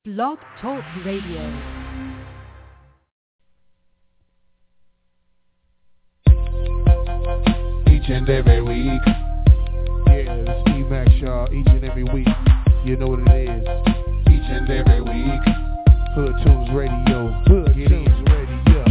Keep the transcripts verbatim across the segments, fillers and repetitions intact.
Blog Talk Radio. Each and every week. Yeah, it's E-Max, y'all. Each and every week. You know what it is. Each and every week. Hood Tunes Radio. Hood Tunes Radio.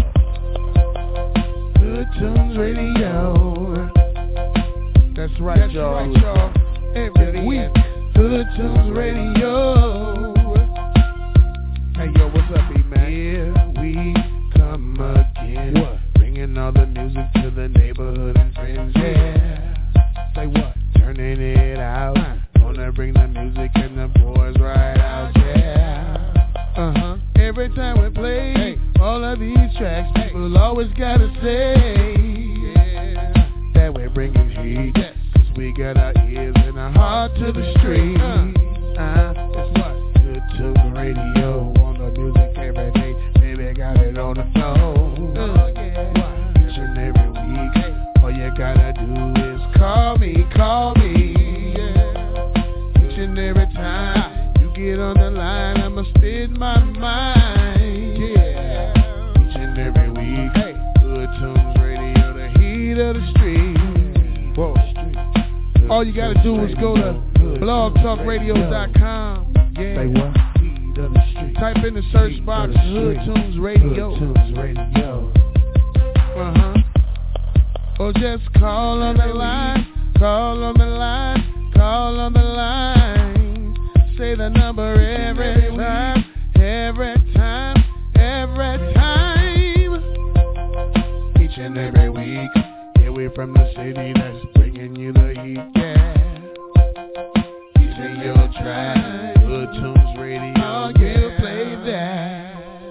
Hood Tunes Radio. That's right, That's y'all. Right, y'all. Every week. Hood Tunes Radio. Hey, yo, what's up, E-Max? Here we come again. What? Bringing all the music to the neighborhood and friends, yeah. Say what? Turning it out. Uh. Gonna bring the music and the boys right out, yeah. Uh-huh. Every time we play hey. all of these tracks, hey. people always gotta say yeah. that we're bringing heat. Yes. Cause we got our ears and our heart to the street. Uh. Uh, it's what? Good Tunes Radio. On the music every day. Baby, got it on the floor. Uh, yeah. Each and every week. Hey. All you gotta do is call me, call me. Yeah. Each and every time you get on the line, I'ma spit my mind. Yeah. Each and every week. Hey. Good Tunes Radio, the heat of the street. Whoa. All you gotta do is go to blog talk radio dot com. Yeah. Say what? Type in the search box Hood Tunes Radio. Hood Tunes Radio. Uh-huh. Or just call on the line. Call on the line. Call on the line. Say the number every time. Every time. Every time. Each and every week. Yeah, we're from the city that's bringing you the heat. Yeah. These are your tracks. Hood Tunes Radio. Yeah, play that.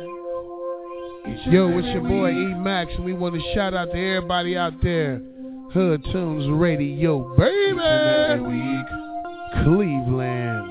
Yo, it's your boy E-Max, and we want to shout out to everybody out there. Hood Tunes Radio, baby. Each and every week. Cleveland.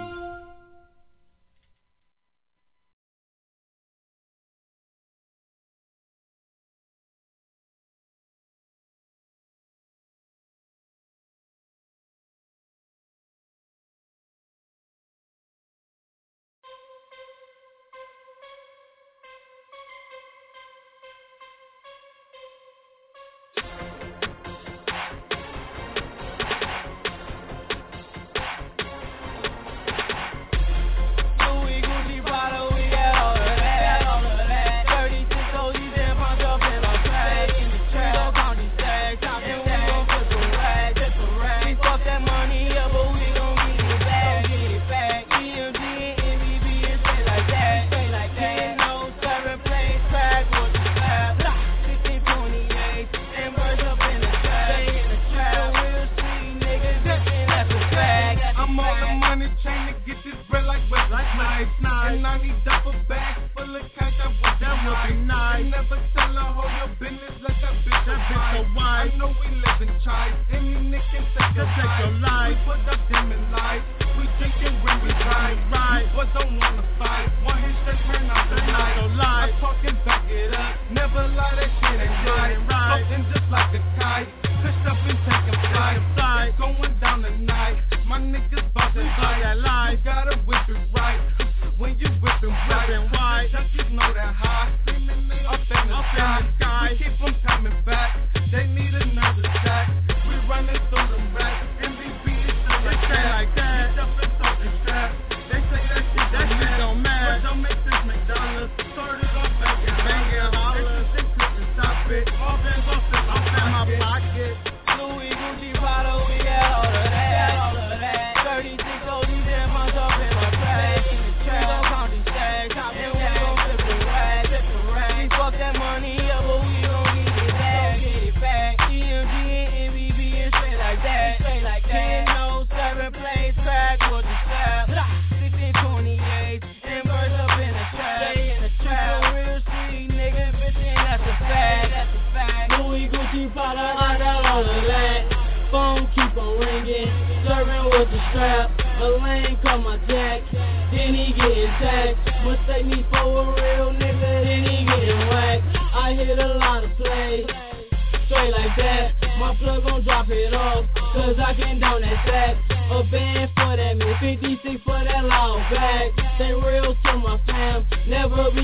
A band for that man, fifty-six for that long bag. Stay real to my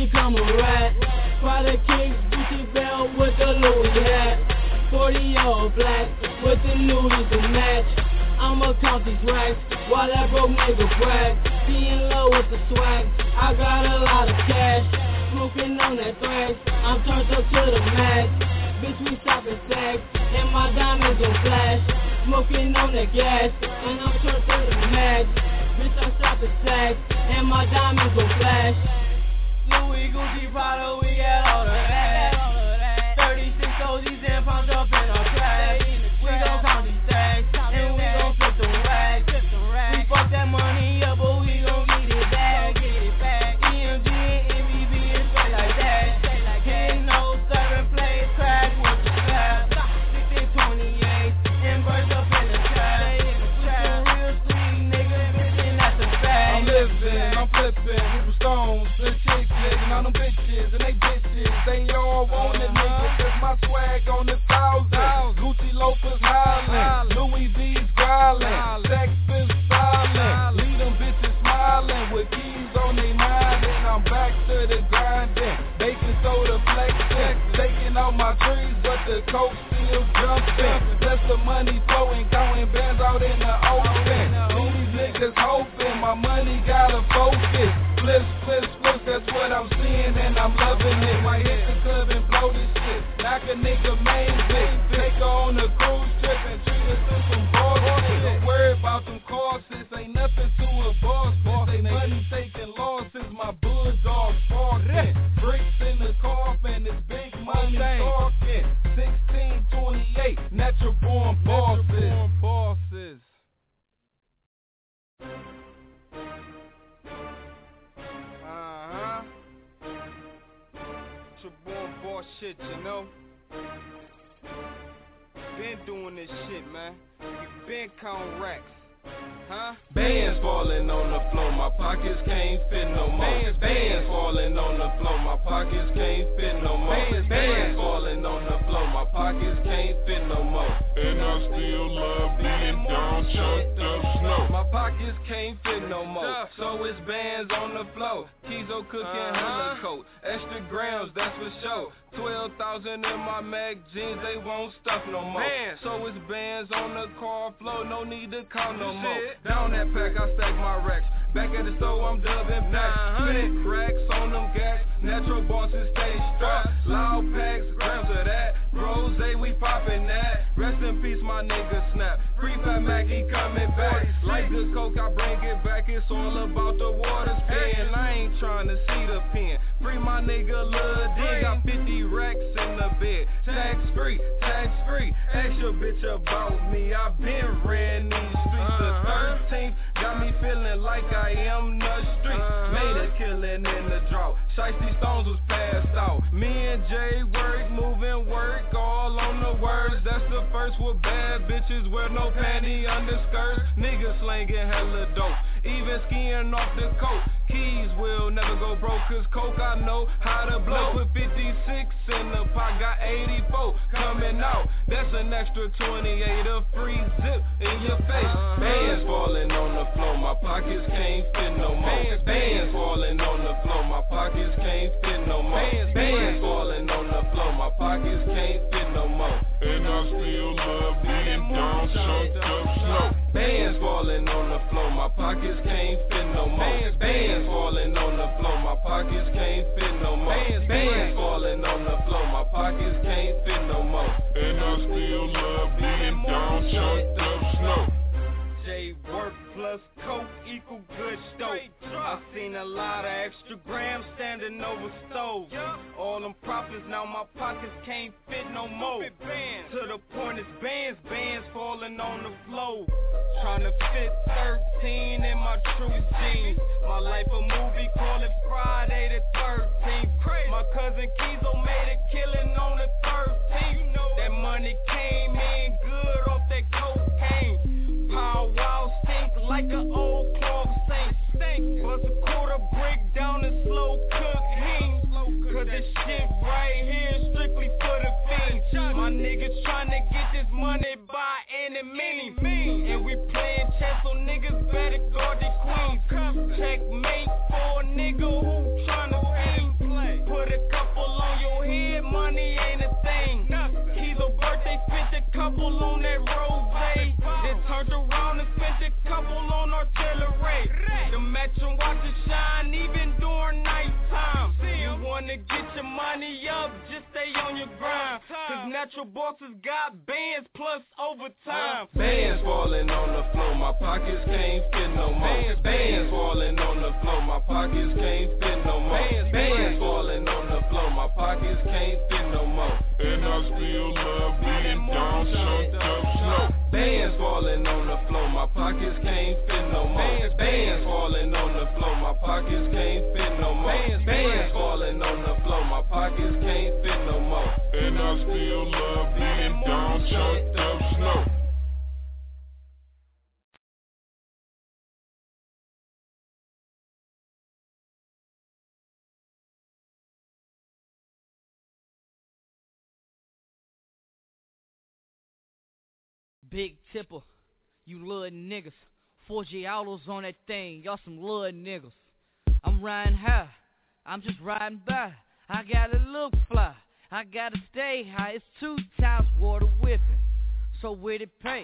become a rat. Prada kicks, Gucci belt with the Louis hat. Forty all black with the Louis to match. I'ma count these racks while that broke nigga brag. Be in love with the swag, I got a lot of cash. Smoking on that thrash, I'm turned up to the max. Bitch, we stopping stacks, and my diamonds gon' flash. Smoking on that gas, and I'm turned to the max. Bitch, I'm stopping stacks, and my diamonds gon' flash. Louis, Gucci, Prada, we got all of that. thirty-six O Gs and pounds up in our trash. We gon' count these stacks, and we gon' flip the racks. We fuck that money up, but we gon' get it back. E M G and M V B is straight like that. Can't no serving play, crack with the strap. sixteen twenty-eight, and burst up in the trap. We some real street niggas, bitch, and that's a fact. I'm living, I'm flipping, people stones, the chicks living on them bitches, and they bitches. They all want it, nigga, cause my swag on the thousand. Gucci loafers hollin', Louis V's growlin', Texas silent, leave them bitches smiling with keys on they mind, and I'm back to the grinding, baking soda flexing, taking out my trees, but the coke still jumping. That's the money flowing, counting bands out in the open. These niggas hoping my money gotta focus. Flips, flips, flips, that's what I'm seeing, and I'm loving it. Might hit the club and blow this shit, knock a nigga main bitch, take her on a cruise trip and treat her to some balls. Don't worry about them courses, ain't nothing to a boss. They money taking losses, my bulldogs barking. Bricks in the coffin, it's big money talking. sixteen twenty-eight, natural born bosses. Uh-huh. Natural born boss shit, you know. Been doing this shit, man. We been counting racks. Huh? Bands falling on the floor, my pockets can't fit no more. Bands, bands falling on the floor, my pockets can't fit no more. Bands, bands falling on the floor, my pockets can't fit no more. And I still love being down, chucked up snow. My pockets can't fit no more, so it's bands on the floor. Kizo cooking hella coat, extra grams, that's for sure. Twelve thousand in my mag jeans, they won't stuff no more. Man. So it's bands on the car floor, no need to count no more. Down that pack, I stack my racks. Back at the store, I'm dubbing back. Spent racks on them gas, natural bosses stay strapped. Loud packs, grams of that. Rose, we poppin' that. Rest in peace, my nigga Snap. Free Fat Mac, he coming back. Like good coke, I bring it back. It's all about the water spin. I ain't trying to see the pen. Free my nigga Lil D. Got fifty racks in the bed. Tax free, tax free. Ask your bitch about me. I been ran these streets. The thirteenth got me feeling like I am the street. Made a killing in the drought. Shiesty Stones was passed out. Me and Jay work, moving work, all on the words. That's the first with bad bitches, wear no panty underskirts. Niggas slanging hella dope, even skiing off the coat. Keys will never go broke, cause coke I know how to blow. Put fifty-six in the pot, got eighty-four coming out. That's an extra twenty-eight, a free zip in your face. Bands falling on the floor, my pockets can't fit no more. Bands falling on the floor, my pockets can't fit no more. Bands falling on the floor, my pockets can't fit no more. And I still love being down, chucked up snow. Bands falling on the floor, my pockets can't fit no more. Bands falling on the floor, my pockets can't fit no more. Bands falling on the floor, my pockets can't fit no more. And I still love being down, chucked up snow. J work plus coke equal good dope. I seen a lot of extra grams standing over stoves. All them profits, now my pockets can't fit no more. To the point it's bands, bands falling on the floor. Tryna fit thirteen in my true jeans. My life a movie, call it Friday the thirteenth. My cousin Kizo made a killing on the thirteenth. That money came in good off that cocaine. Pow wow stink like an old clog saint. Bust a quarter brick down and slow cook hing. Cause this shit right here is strictly for the fiends. My niggas tryna get this money by any means. And we playing chess, so niggas better guard the queens. Checkmate for a nigga who tryna fiend. money up, just stay on your grind. Cause natural bosses got bands plus overtime. Bands falling on the floor, my pockets can't fit no more. Bands falling on the floor, my pockets can't fit no more. Bands falling on the floor, my pockets can't fit no more. And I still love being down, chunked up slow. Bands falling on the floor, my pockets can't fit no more. Bands falling on the floor, my pockets can't fit no more. Bands falling on the floor, my pockets can't fit no more. And I still love being down, chunked up slow. Big Tipper, you little niggas. Four G autos on that thing, y'all some little niggas. I'm riding high, I'm just riding by. I gotta look fly, I gotta stay high. It's two times water whipping, so where'd it pay?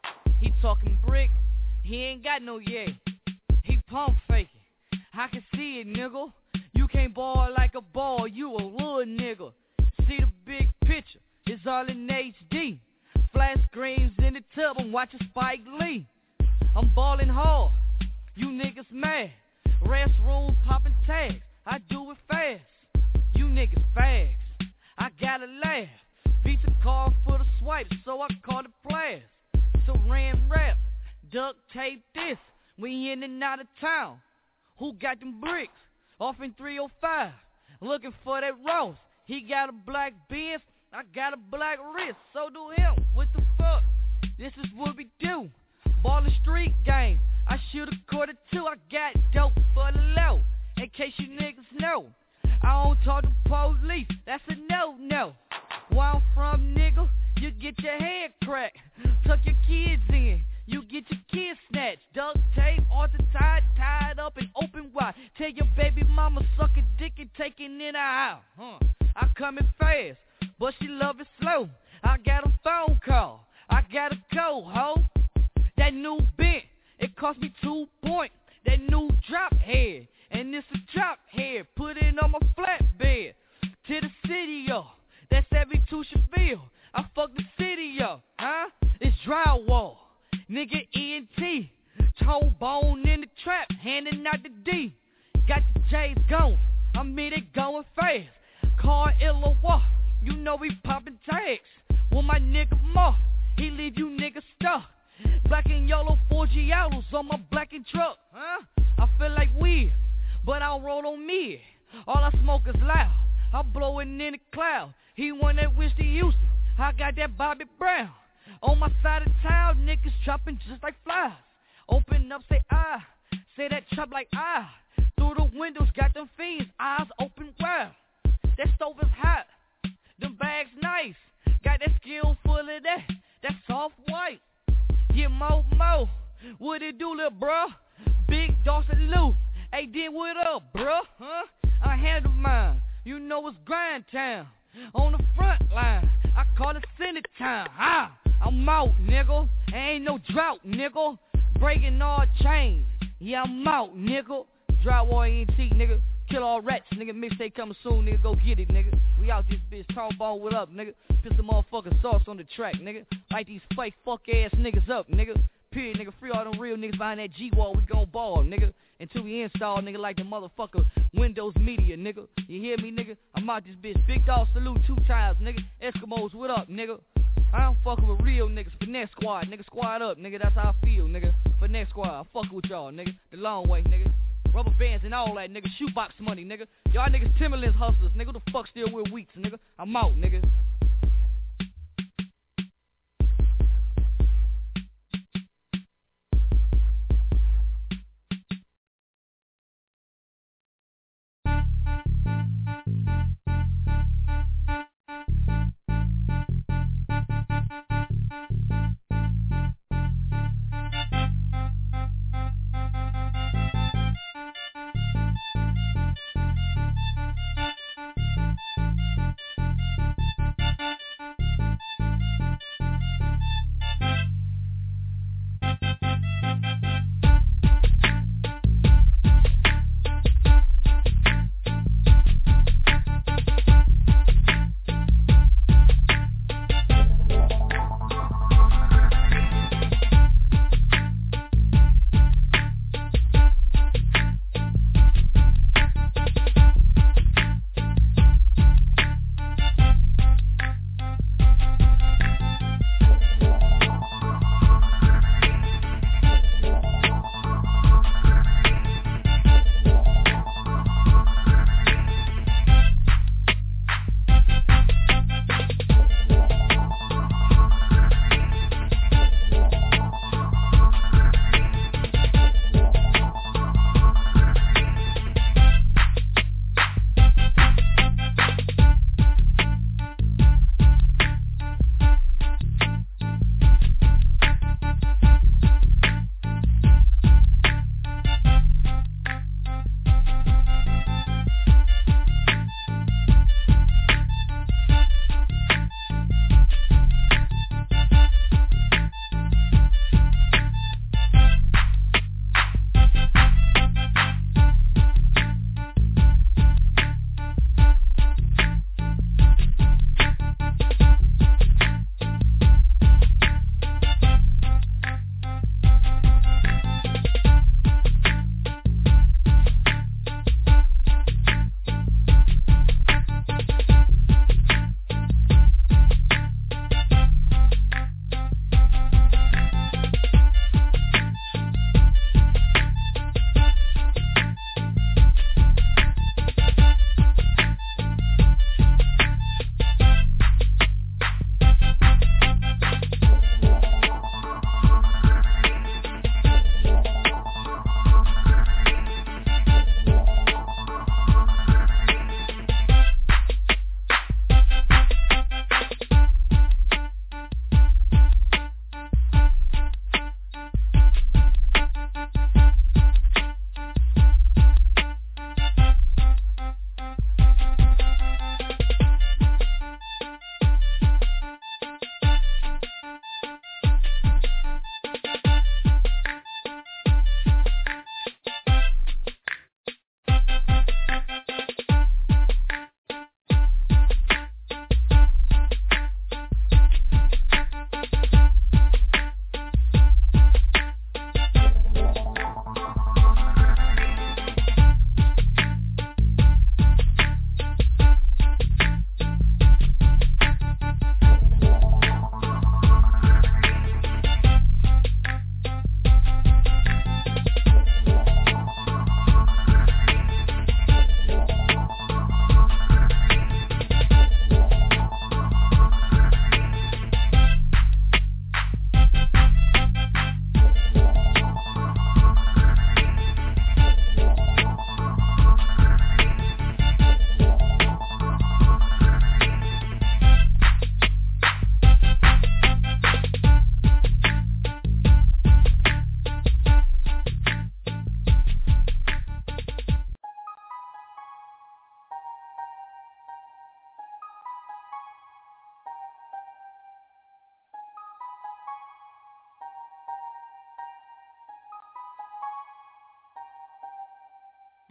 He talking brick, he ain't got no yay. He pump faking, I can see it, nigga. You can't ball like a ball, you a little nigga. See the big picture, it's all in H D. Flash screens in the tub, I'm watching Spike Lee. I'm ballin' hard, you niggas mad. Restroom poppin' tags, I do it fast. You niggas fags, I gotta laugh. Visa card for the swipe, so I call it blast. Saran wrap, duct tape this, we in and out of town. Who got them bricks? Off in three oh five, looking for that Ross. He got a black Benz, I got a black wrist, so do him. What the fuck? This is what we do. Ballin' street game. I shoot a quarter two. I got dope for the low. In case you niggas know, I don't talk to police. That's a no-no. Where I'm from, nigga, you get your head cracked. Tuck your kids in. You get your kids snatched. Duct tape, all the tied, tied up and open wide. Tell your baby mama suck a dick and take it in her house. Huh? I come in fast, but she love it slow. I got a phone call, I gotta go, ho. That new bent, it cost me two points. That new drop head, and it's a drop head. Put it on my flatbed, to the city, yo. That's seventy-two Cheville. I fuck the city, yo, huh? It's drywall, nigga E N T. Toe bone in the trap, handing out the D. Got the J's going, I mean it going fast. Car Illawarra, you know we poppin' tags. With my nigga Moth, he leave you niggas stuck. Black and yellow four G autos on my black and truck, huh? I feel like weed, but I don't roll on me. All I smoke is loud, I blow it in the cloud. He want that Whiskey Houston, I got that Bobby Brown. On my side of town, niggas chopping just like flies. Open up, say ah, say that chop like ah. Through the windows, got them fiends, eyes open wide. That stove is hot, them bags nice. Got that skill full of that, that soft white. Yeah, Mo Mo, what it do, little bruh? Big Dawson Lou, hey, then what up, bruh? Huh? I handle mine, you know it's grind time. On the front line, I call it Senate time. Ah, I'm out, nigga. Ain't no drought, nigga. Breaking all chains. Yeah, I'm out, nigga. Drywall E N T, nigga. Kill all rats, nigga. Mixtape coming soon, nigga. Go get it, nigga. We out this bitch. Trombone, what up, nigga? Put some motherfucking sauce on the track, nigga. Light these fake fuck ass niggas up, nigga. Period, nigga. Free all them real niggas behind that G-wall. We gon' ball, nigga. Until we install, nigga, like the motherfucker Windows Media, nigga. You hear me, nigga? I'm out this bitch. Big dog salute two times, nigga. Eskimos, what up, nigga? I don't fuckin' with real niggas. Finesse squad, nigga. Squad up, nigga. That's how I feel, nigga. Finesse squad. I fuckin' with y'all, nigga. The long way, nigga. Rubber bands and all that, nigga. Shoebox money, nigga. Y'all niggas Timberlands hustlers, nigga. Who the fuck still wear weeks, nigga? I'm out, nigga.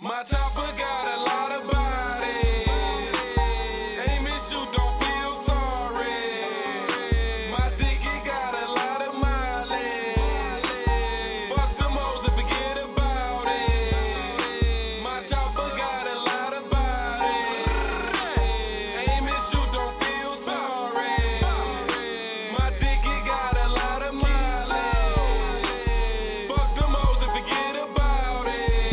My chopper got a lot of body. Aim and shoot, don't feel sorry. My ticket got a lot of mileage. Fuck them hoes and forget about it. My chopper got a lot of body. Aim and shoot, don't feel sorry. My ticket got a lot of mileage. Fuck them hoes and forget about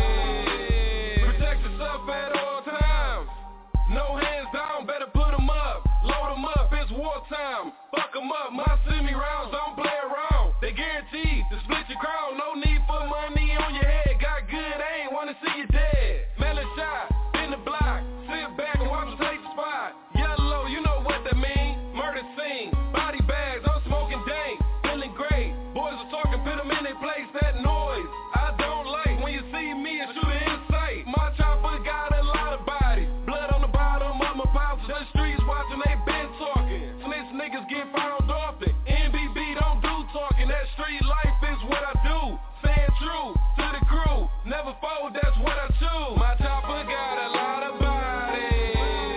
it. Protect yourself at all times. No hands down, better put 'em up. Load 'em up, it's wartime. Fuck 'em up, my semi rounds don't play around. They guaranteed to split your crown. No need for money on your head. Got good aim, wanna see you dead. Melon shot in the block. Sit back and watch them take the spot. Yellow, you know what that mean. Murder scene, body bags, I'm smoking dank. Feeling great, boys are talking, put 'em in their place. That noise, I don't like. When you see me and shoot it in sight. My chopper got a lot of bodies. Blood on the bottom of my pouches. The streets watching, they been talking. Snitch niggas get found often. N B B don't do talking. That street life is what I do. Saying true to the crew. Never fold, that's what I choose. My chopper got a lot of bodies.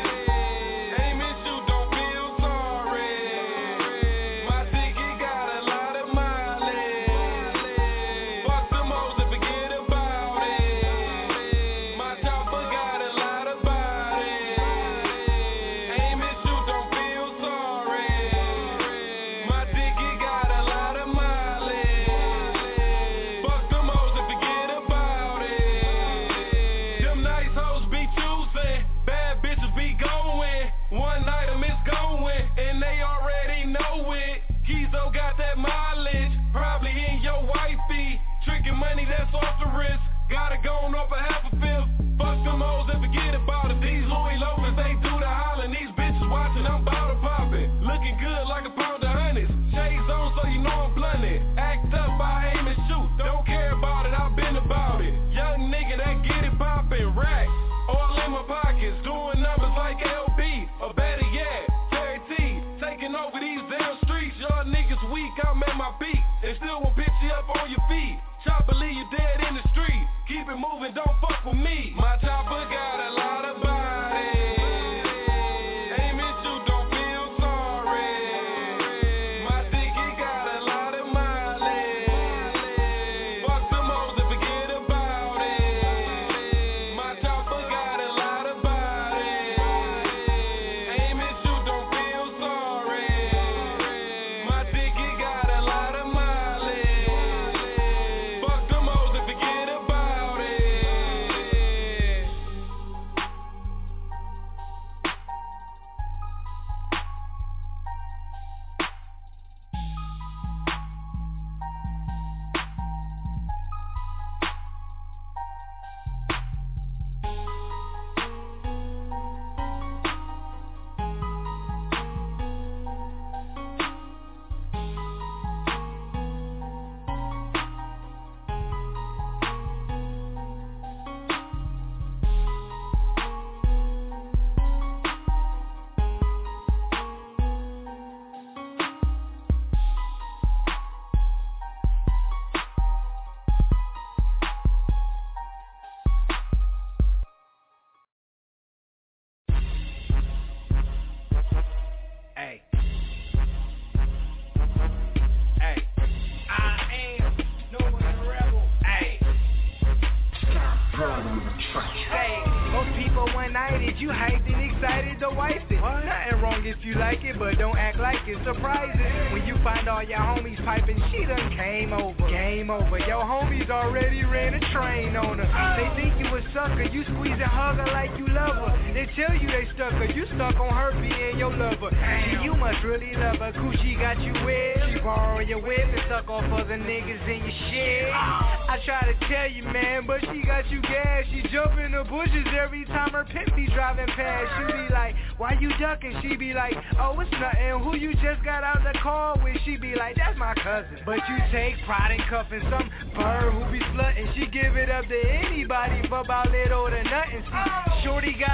Aim and shoot, don't feel sorry. My ticket got a lot of mileage. Fuck them hoes and forget about it. My chopper got a lot of bodies. Aim and shoot, don't feel sorry. My ticket got a lot of mileage. Fuck them hoes and forget about it. Them nice hoes be choosing, bad bitches be going. One night a miss going, and they already know it. Kizo got that mileage, probably in your wifey. Tricking money that's off the wrist, gotta go on up a half a fifth. Fuck them hoes and forget about it. These Louis Lopez, they do the hollering. These bitches watching, I'm bout to pop it. Looking good like a pound of honeys. Shades on so you know I'm blunted. Act up, I aim and shoot. Don't care about it, I've been about it. Young nigga that get it poppin'. Racks all in my pockets. Doing numbers like L B, or better yet, Terry T. Taking over these damn streets. Y'all niggas weak, I'm at my peak. They still won't pick you up on your feet. Chopper leave you dead in the street. Keep it moving, don't fuck with me. My chopper got a lot of bodies. Aim and shoot, don't feel sorry. My ticket got a lot of mileage. Fuck them hoes and forget about it. My chopper got a lot of bodies. Aim and shoot, don't feel sorry. My ticket got a lot of mileage. Fuck them hoes and forget about it. Hey. Hey. I am no one a rebel. Hey. Hey, most people one-nighted, you hyped and excited to wife it. Nothing wrong if you like it, but don't act like it's surprising. When you find all your homies piping, she done came over. Game over, your homies already ran a train on her. They think you a sucker, you squeeze and hug her like you love her. They tell you they stuck her, you stuck on her being your lover. See, you must really love her, Coochie got you wet. She borrowing your whip and suck off other niggas in your shit. I try to tell you, man, but she got you gas. She jump in the bushes every time her pimp be driving past. You be like, why you ducking? She be like, oh, it's nothing. Who you just got out the car with? She be like, that's my cousin. But you take pride in cuffing some bird who be slutting. She give it up to anybody for about little to nothing. See, shorty got a rep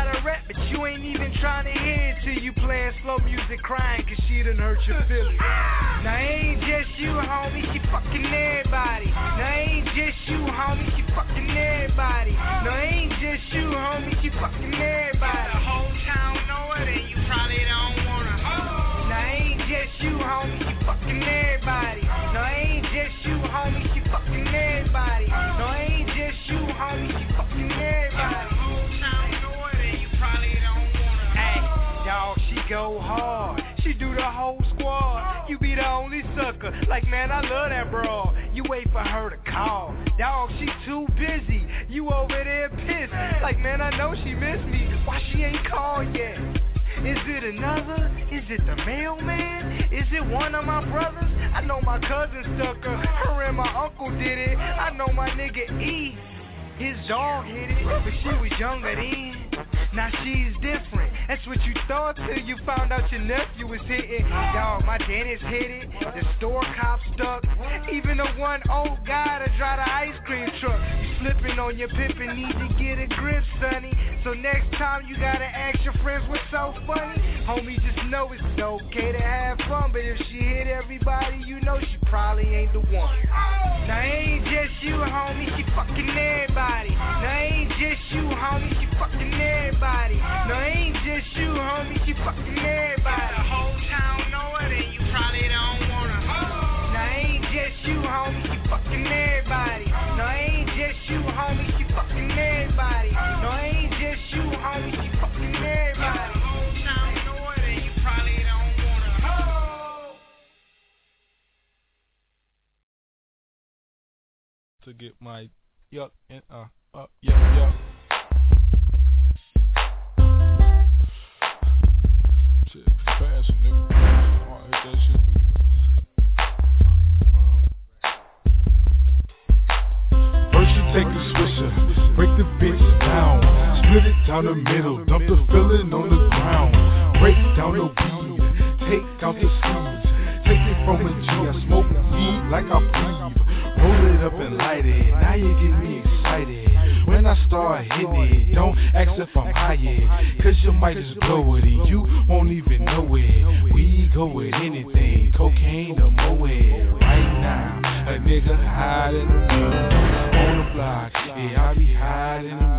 But you ain't even trying to hear it till you playing slow music crying cause she done hurt your feelings. Now ain't just you, homie, she fucking everybody. Now ain't just you, homie, she fucking everybody. No, ain't just you, homie, she fucking everybody. The whole town know it and you probably don't wanna. Now ain't just you, homie, she fucking everybody. No, ain't just you, homie, she fucking everybody. No, ain't just you, homie, she fucking everybody. The whole town know it and you probably don't wanna. Hey, dawg, she go hard. She do the whole squad. You be the only sucker. Like, man, I love that broad. You wait for her to call. Dawg, she too busy. You over there pissed. Like, man, I know she missed me. Why she ain't called yet? Is it another? Is it the mailman? Is it one of my brothers? I know my cousin stuck her. Her and my uncle did it. I know my nigga E. His dog hit it, but she was younger then. Now she's different. That's what you thought till you found out your nephew was hitting. Dawg, my dentist hit it. The store cop stuck. Even the one old guy to drive the ice cream truck. You slipping on your pip and need to get a grip, sonny. So next time you gotta ask your friends what's so funny. Homie, just know it's okay to have fun, but if she hit everybody, you know she probably ain't the one. Now ain't just you, homie, she fucking everybody. Now ain't just you, homie, she fucking everybody. No, ain't just you, homie, she fucking everybody. The whole town know it and you probably don't wanna. Now ain't just you, homie, she fucking everybody. No, ain't just you, homie, she fucking everybody. No, ain't just you, homie, she fucking everybody. The whole town know it and you probably don't wanna. To get my yuck and uh uh yuck yuck. Shit, fast, nigga. Oh, I hit that shit. Uh-huh. First you take the swisher, break the bitch down, split it down the middle, dump the filling on the ground, break down the weed, take out the seeds, take it from a G, I smoke weed like I breathe. Roll it up and light it, now you get me excited. When I start hitting it, don't ask if I'm high yet, cause you might just blow it and you won't even know it. We go with anything, cocaine or moe. Right now, a nigga hiding the mud on the block. Yeah, I be hiding the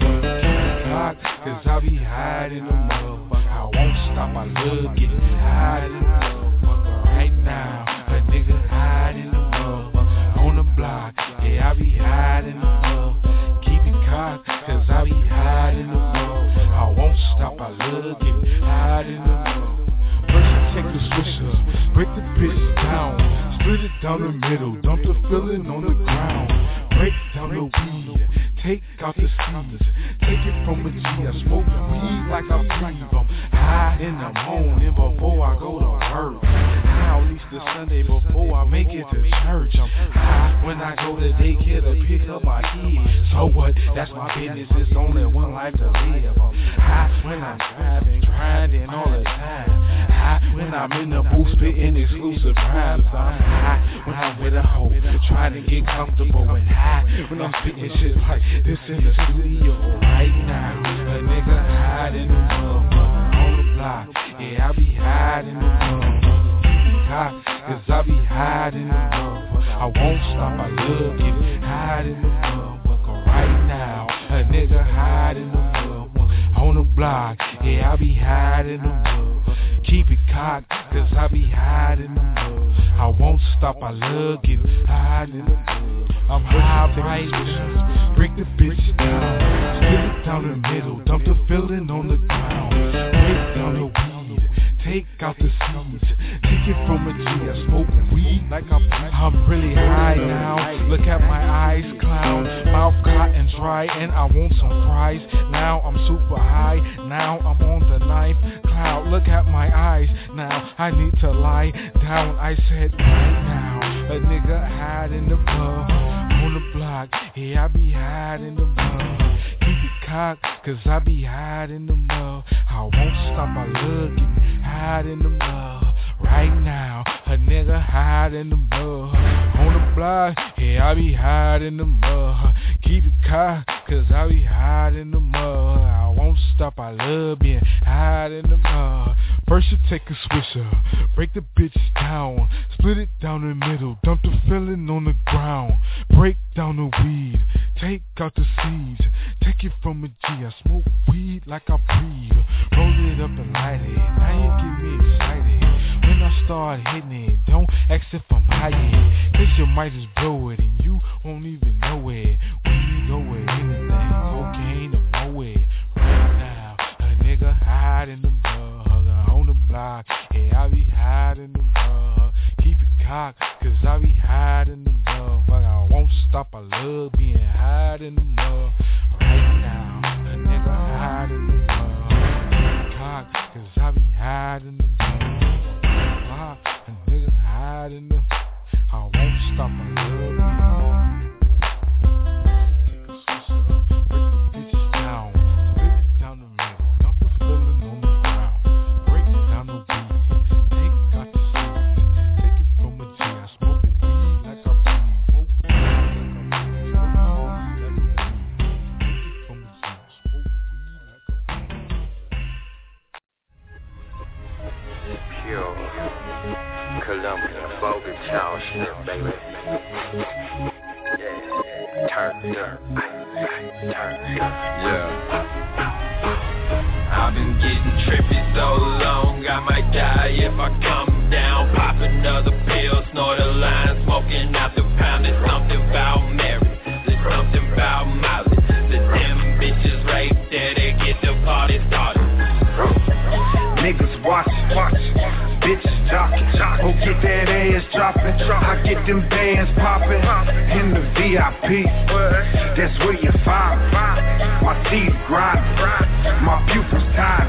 mud. Cause I be hiding the mud. I won't stop, I love getting hiding the mud. Right now, a nigga hiding the mud on the block. Yeah, I be hiding the mud. Keep it cocked, cause I be hiding the mud. I won't stop, I love getting hiding the mud. First you take the swisher, break the bitch down, split it down the middle, dump the filling on the ground, break down the weed, take out the seeds, take it from a G, I smoke weed like I breathe. I'm high in the morning before I go to work, high at least the Sunday before I make it to church. I'm high when I go to daycare to pick up my kids. So what? That's my business, it's only one life to live. I'm high when I'm driving, grinding all the time. High when I'm in the booth spitting exclusive rhymes. I'm high when I'm with a hoe, trying to get comfortable. And high when I'm spitting shit like this in the studio right now. A nigga hiding the motherfucker on the block. Yeah, I be hiding the motherfucker. Cause I be hiding the motherfucker. I won't stop, I love getting hiding the motherfucker right now. A nigga hiding the motherfucker on the block. Yeah, I be hiding the motherfucker. Keep it cocked, cause I be hiding the mud. I won't stop, I love getting hiding the mud. I'm high right, break the bitch down, split it down the middle, dump the filling on the ground, break down the weed, take out the seeds, take it from a G, I smoke weed like I'm, I'm really high now. Look at my eyes, clown, mouth caught and dry, and I want some fries. Now I'm super high, now I'm on the ninth cloud. Look at my eyes, now I need to lie down. I said right now, a nigga hiding the blood on the block. Yeah, I be hiding the mud. Keep it cocked, cause I be hiding the mud. I won't stop, I love getting hiding the mud. Right now, a nigga hiding the mud on the block. Yeah, I be hiding the mud. Keep it cocked, cause I be hiding the mud. I won't stop, I love being high in the mud. First you take a swisher, break the bitch down, split it down the middle, dump the filling on the ground, break down the weed, take out the seeds, take it from a G, I smoke weed like I breathe, roll it up and light it, now you get me excited, when I start hitting it, don't ask if I'm hiding, cause you might just blow it and you won't even know it, when you go with anything, cocaine or nowhere, right now, a nigga hide in the mud. On the block, yeah, I be hiding the mud. Keep it cocked, cause I be hiding the mud. But I won't stop, I love being hiding the mud. Right now, a nigga hiding the mud. Keep it cocked, cause I be hiding the mud. Block, a nigga hiding the I won't stop, I love being take a switch up, break the bitches down, split it down the middle, dump the feeling on the Columbia, bogus child shit, baby. Yeah, turn up, turn up. Yeah. I've been getting trippy so long, I might die if I come down. Pop another pill, snort a line, smoking out the pound. There's something about Mary, there's something about Molly. The damn bitches right there, they get the party started. Niggas watch, watch, bitches jockey, oh get that ass dropping, I get them bands popping, in the V I P, that's where you find me, my teeth grind, my pupils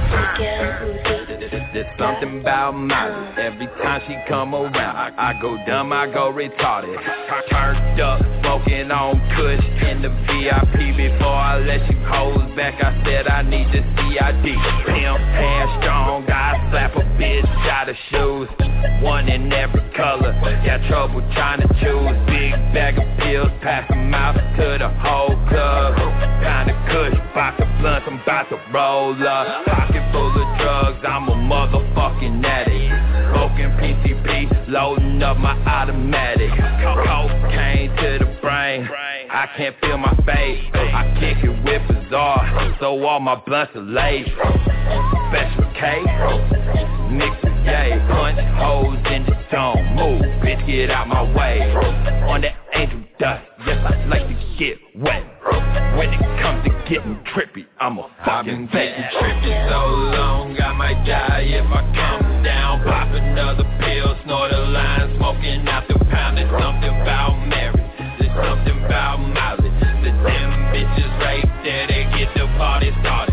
time. There's something about Molly, every time she come around, I, I go dumb, I go retarded. Turned up, smoking on Kush in the V I P. Before I let you hoes back, I said I need the C I D. Pimp, hand strong, I slap a bitch out of shoes. One in every color, got trouble trying to choose. Big bag of pills, pass them out to the whole club. Kinda Kush, box of blunts, I'm about to roll up. Pocket full of drugs, I'm a motherfucking addict. Smoking P C P, loading up my automatic. Cocaine to the brain, I can't feel my face. I kick it with Bizarre, so all my blunts are laced. Special K, mix of yay, punch holes in the dome. Move, bitch, get out my way. On that angel dust, yes, I like to get wet. When it comes to getting trippy, I'm a fucking vet. I've been getting trippy so long, I might die if I come down. Pop another pill, snort a line, smoking out the pound. There's something about Mary, there's something about Molly. The damn bitches right there, they get the party started.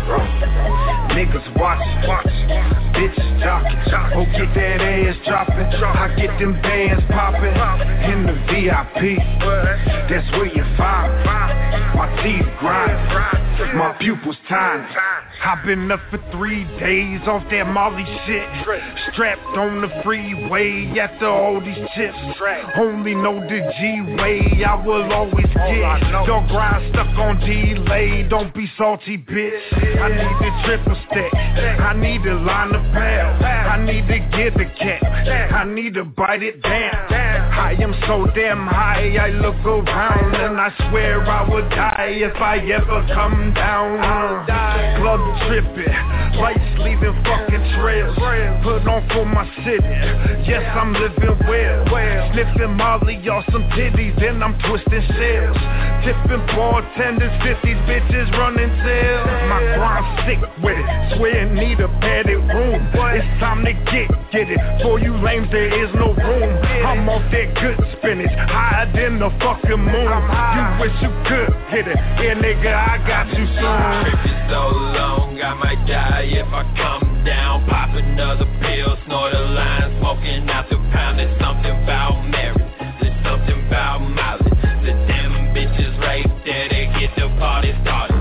Niggas watch, watch, bitches jockey, oh get that ass dropping, I get them bands popping, in the V I P, that's where you find me, my teeth grind, my pupils time. I've been up for three days off that Molly shit, strapped on the freeway after all these chips, only know the G-way I will always get, don't grind stuck on delay, don't be salty bitch, I need the triple stack, I need to line the path, I need to get the cat, I need to bite it down, I am so damn high, I look around and I swear I would die if I ever come down, club tripping, lights leaving fucking trails, put on for my city, yes I'm living well, sniffing Molly off some titties and I'm twisting shells, tipping bartenders, fifties bitches running sales, my grind sick with it, swear it need a padded room, it's time to get, get it, for you lames there is no room, I'm off that good spinach, higher than the fucking moon, you wish you could hit it, yeah nigga I got you soon. Trippy so long, I might die if I come down. Pop another pill, snort a line, smoking out the pound. There's something about Mary, there's something about Molly. The damn bitches right there, they get the party started.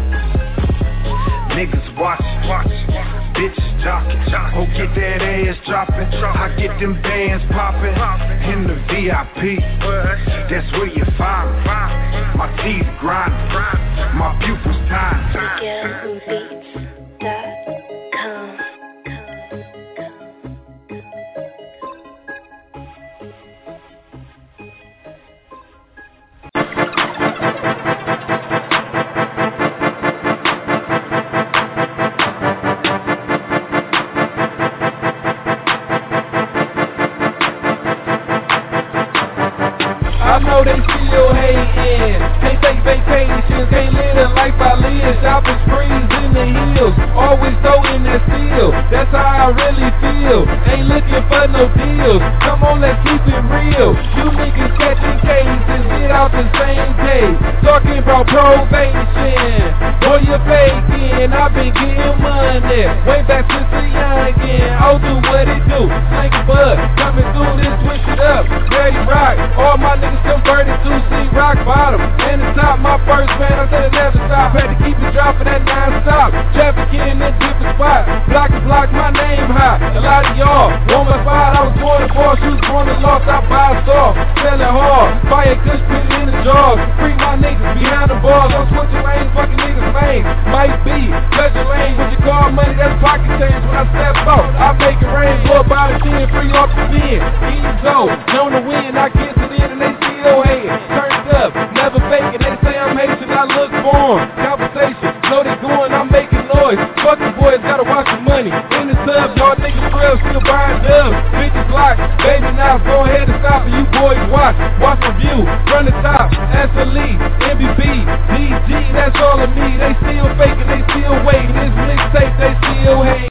Niggas watch, watch, bitches jockey, oh get that ass dropping, I get them bands popping, in the V I P, that's where you find me, my teeth grind, my pupils time. I really feel. Ain't looking for no deals. Come on, let's keep it real. You niggas catching cases, get out the same day. Talking about probation. Boy, you're faking. I've been getting money way back since a youngin'. I'll do what it do. Sling a bud, coming through this, switch it up. Ready rock. All my niggas converted to see rock bottom. And the top, my first man, I said it never stop. Had to keep it dropping that non-stop. Trafficking in different spots. Block to block, my name high. A lot of y'all on my side, I was born to boss. You was born to lost, I buy a store. Selling hard, fire kush, put it in the jaws. Free my niggas behind the bars. I'm switching lanes, fucking niggas lame. Might be, pleasure lane. What you call money, that's pocket change. When I step out, I make it rain. Blow about a ten, free off the bin. Easy, known to win, I get it in and they still hating. Turned up, never faking. They say I'm Haitian, I look for 'em. Conversation, know they going, I'm making noise. Fuck the boys, gotta watch the money. In the tub, y'all niggas real, still buying dubs. fifty blocks, baby now, go ahead and stop and you boys watch. Watch the view, run the top, S L E, M B B, D G, that's all of me. They still faking, they still waiting. This mixtape, they still hating.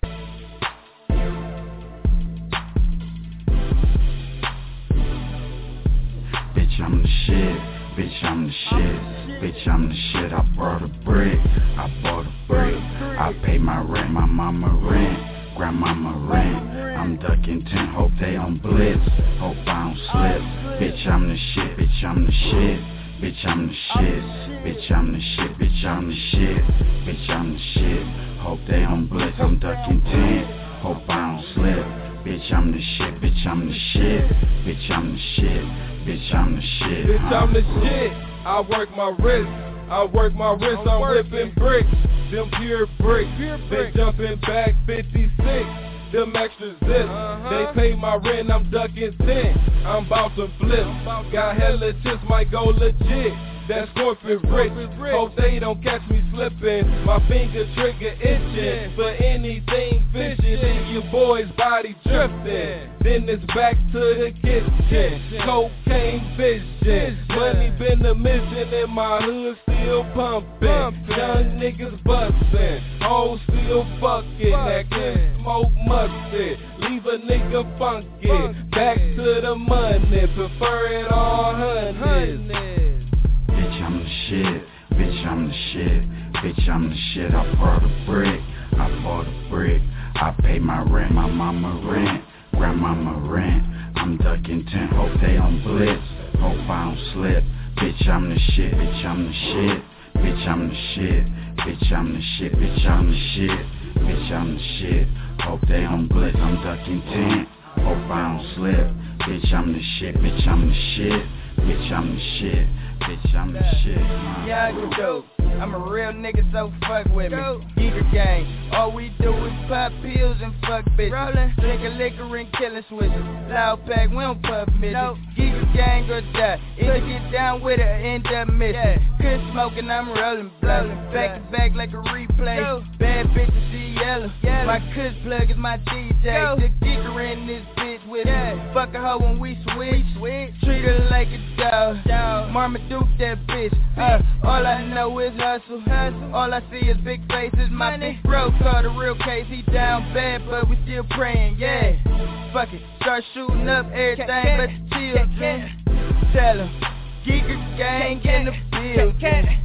Bitch, I'm the shit. Bitch, I'm the shit. Bitch, I'm the shit. I brought a brick. I bought a brick. I pay my rent, my mama rent, grandmama rent. I'm ducking ten, hope they on blitz. Hope I don't slip. Bitch, I'm the shit. Bitch, I'm the shit. Bitch, I'm the shit. Bitch, I'm the shit. Bitch, I'm the shit. Bitch, I'm the shit. Hope they on blitz. I'm ducking ten. Hope I don't slip. Bitch, I'm the shit. Bitch, I'm the shit. Bitch, I'm the shit. Bitch, I'm the shit. Bitch, I'm the shit. I work my wrist. I work my wrist. I'm whipping bricks. Them pure bricks. They jumping back fifty-six. Them extra zips. They pay my rent. I'm ducking ten. I'm about to flip. Got hella chips. Might go legit. That's corporate rich. Hope they don't catch me slipping. My finger trigger itching. For anything fishing. In your boy's body drifting. Then it's back to the kitchen. Cocaine vision. Money been a mission in my hood still pumping. Young niggas bustin'. Hoes still fucking. That good smoke mustard. Leave a nigga funky. Back to the money. Prefer it all hundreds. Bitch, I'm the shit. Bitch, I'm the shit. Bitch, I'm the shit. I brought a brick. I bought a brick. I pay my rent, my mama rent, grandmama rent. I'm ducking ten, hope they on blitz. Hope I don't slip. Bitch, I'm the shit. Bitch, I'm the shit. Bitch, I'm the shit. Bitch, I'm the shit. Bitch, I'm the shit. Bitch, I'm the shit. Hope they on blitz. I'm ducking ten. Hope I don't slip. Bitch, I'm the shit. Bitch, I'm the shit. Bitch, I'm the shit. Bitch, I'm the shit. Yeah, I dope. I'm a real nigga, so fuck with me. Geeker gang, all we do is pop pills and fuck bitches. Rollin', drinkin' liquor and killin' switches. Loud pack, we don't puff midgets. Nope. Geeker gang or die. Either get down with it or end up missing. Yeah. Quit smoking, I'm rollin', blowin'. Back to back like a replay. Yo. Bad bitches see yellow. yellow. My cuss plug is my D J. Yo. The geeker in this bitch with yeah. me. Fuck a hoe when we switch. switch. Treat her like a dog. dog. Marmaduke that bitch. Uh, all I know is hustle. hustle. All I see is big faces. My big bro called a real case. He down bad, but we still praying. Yeah. Fuck it. Start shooting up everything but the children. Tell him. Geeker gang in the building.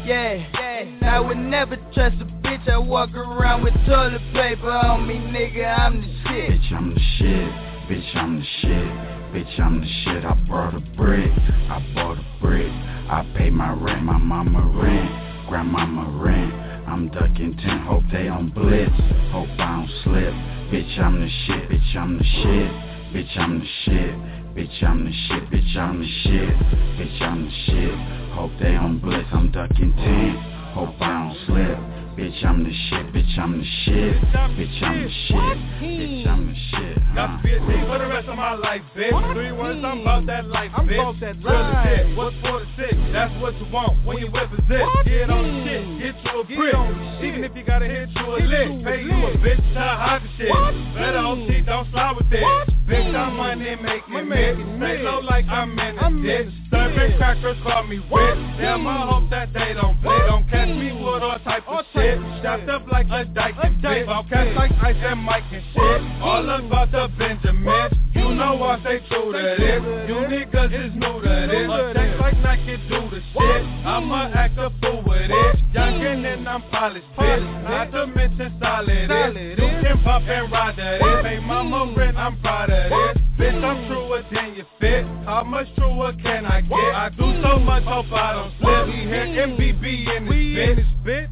Yeah. I would never trust a bitch. I walk around with toilet paper on me, nigga. I'm the shit. Bitch, I'm the shit. Bitch, I'm the shit. Bitch, I'm the shit. I brought a brick. I bought a brick. I pay my rent, my mama rent, grandmama rent. I'm ducking ten, hope they on blitz. Hope I don't slip. Bitch, I'm the shit. Bitch, I'm the shit. Bitch, I'm the shit. Bitch, I'm the shit. Bitch, I'm the shit. Bitch, I'm the shit. Hope they on blitz. I'm ducking ten. Hope I don't slip. Bitch, I'm the shit. Bitch, I'm the shit. Bitch, I'm the shit. Bitch, I'm the shit. Got to be a G for the rest of my life, bitch. Three words, I'm about that life, bitch. I'm about that life. Real what's for the six? That's what you want when you whip a zip. Get on the shit, get you a brick. Even if you gotta hit you a lick, pay you a bitch to hide the shit. Let her O T, don't slide with it. Bitch, I'm money making bitch. Stay low like I'm in a ditch. Serving crackers call me rich. Damn, I hope that they don't play. Don't catch me with all type of shit. Strapped up like a dyke and bitch. I'll catch like Ice and Mike and shit. All about the Benjamin. You know I stay true to this. You niggas is new to this. A text like Nike do the shit. I'ma act a fool with it. Youngin' and I'm polished, bitch. Not to mention solid it. You can pop and ride that it. Hey mama rent, I'm proud of this. Bitch, I'm truer than you fit. How much truer can I get? I do so much, hope I don't slip. We here M B B in this bitch.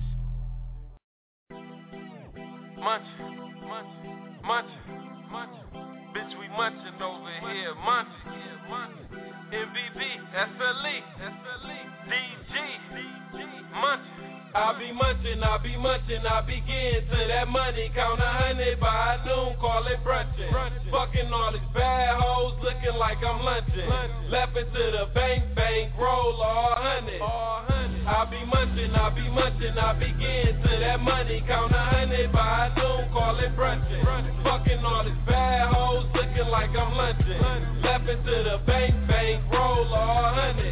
Munch, munch, munch, munch. Bitch, we munchin' over here, munch, munch. M B B, S L E, S L E, D G, munch. I be munchin', I be munchin', I begin to that money, count a hundred by noon, call it brunchin'. Fucking all these bad hoes, looking like I'm lunchin'. Left into the bank, bank, roll all hundred. I be munchin', I be munchin', I begin to that money, count a hundred by noon, call it brunchin'. Fucking all these bad hoes, looking like I'm lunchin'. Left into the bank, bank, roll all hundred.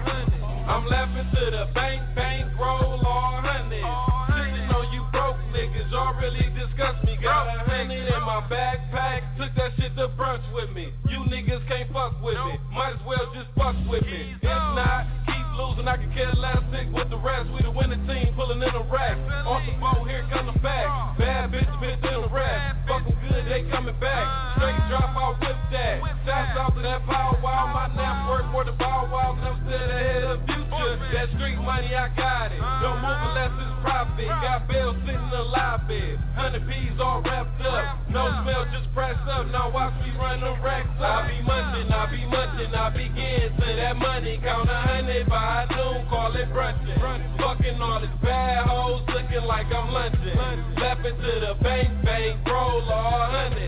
I'm laughing to the bank, bank, roll all honey. Sitting on you broke niggas, y'all really disgust me. Got a hundred in my backpack, took that shit to brunch with me. You niggas can't fuck with me, might as well just fuck with me. If not, keep losing, I can care less. Stick with the rest, we the winning team, pulling in the rack. Off the boat, here come the back. Bad bitch, bitch in the rack. Fuck them good, they coming back. Straight drop, I'll whip that. Shouts out to that power wow, my nap work more than power wow, cause I'm still ahead of you. That street money, I got it. Don't move unless it's profit. Got bills sitting in the lobby. Hundred P's all wrapped up. No smell, just press up. Now watch me run the racks up. I be munchin', I be munchin', I begin to that money. Count a hundred by noon, call it brunchin'. Fucking all these bad hoes, looking like I'm lunchin'. Left into the bank, bank, roll all hundred.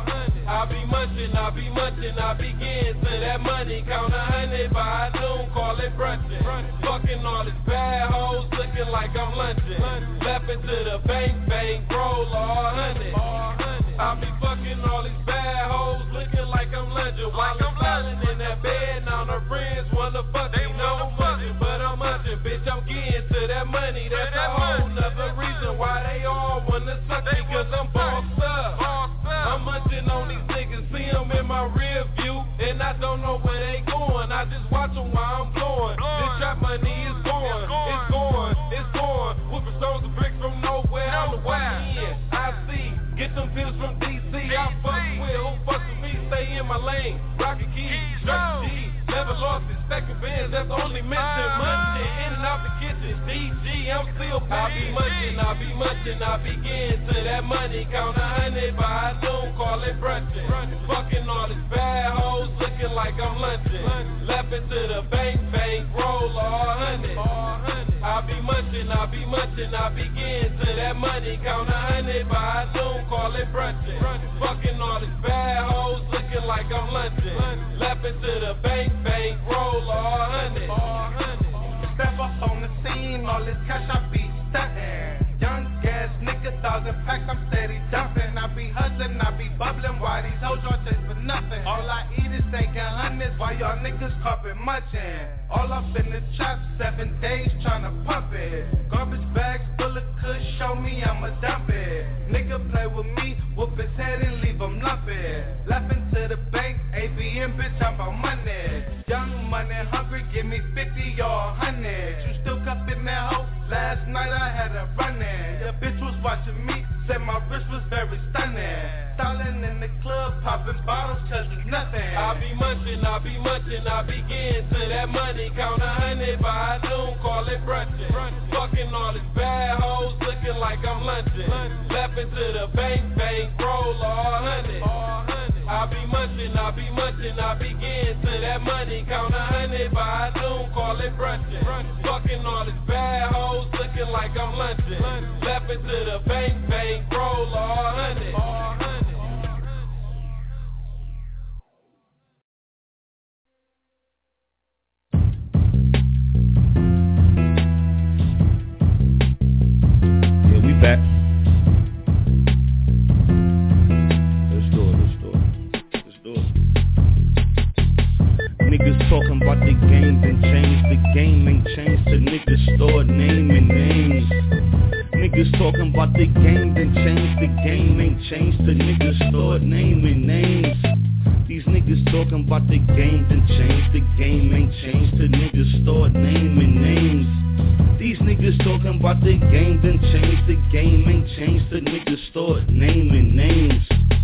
I be munchin', I be munchin', I begin to that money. Count a hundred by noon, call it brunchin'. Fucking all these bad hoes, looking like I'm lunchin'. Left into the bank, bank, roll all hundred. I be fucking all these bad hoes, looking like I'm lunchin'. While I'm lying in that bed, now her friends wanna fuck me. No munchin', but I'm munchin', bitch, I'm getting to that money. That's a whole nother reason why they all wanna suck me, cause I'm bossed up. I'm munchin' on these niggas, see them in my rear view, and I don't know where they going. I just watch them while I'm blowing. This trap money is going, it's going, it's going. Whooping stones and bricks from nowhere, on the way in. I see, get them pills from D C. I fuck with, who fucks with me, stay in my lane. Rocket keys, straight G, never lost it. Stacking bands, that's the only mention. Munchin', in and out the kitchen. D G, I'm still paying. I be munchin', I be munchin', I begin to that money. Count a hundred by noon, call it brunchin'. Fucking all these bad hoes, looking like I'm lunchin'. Left into the bank, bank, roll all hundred. I be munchin', I be munchin', I begin to that money. Count a hundred by noon, call it brunchin'. Fucking all these bad hoes, looking like I'm lunchin'. Left into the bank, bank, roll all hundred. Step up on the scene, all this cash I be stuntin'. Young gas nigga, thousand packs, I'm steady dumping. I be hustling, I be bubbling. Why these hoes all chase for nothing? All I eat is taking hundreds, while y'all niggas carpet munchin'. All up in the trap, seven days tryna pump it. Garbage bags full of kush, show me I'ma dump it. Nigga play with me, whoop his head and leave him lumpy. Laughing to the bank, A B M bitch, I'm about money. Young money hungry, give me fifty or a hundred. You still cupping that hoe? Last night I had a running. Your bitch was watching me, said my wrist was very stunning. Stallin' in the club, popping bottles, cause it's nothing. I be munchin', I be munchin', I begin to that money. Count a hundred by noon, call it brunchin'. Fucking all these bad hoes, looking like I'm lunchin'. Left into the bank, bank, roll all hundred. I be munchin', I be munchin', I begin to that money. Count a hundred by noon, call it brunchin'. Fucking all these bad hoes, looking like I'm lunchin'. Left into the bank, bank, roll all hundred. Back. Let's do it, let's do it. Let's do game, then change the game. Ain't changed the niggas start naming names. These niggas talking about the game, then change the game. Ain't changed the niggas start naming names. These niggas talking about the game, then change the game. Ain't changed the niggas start naming names.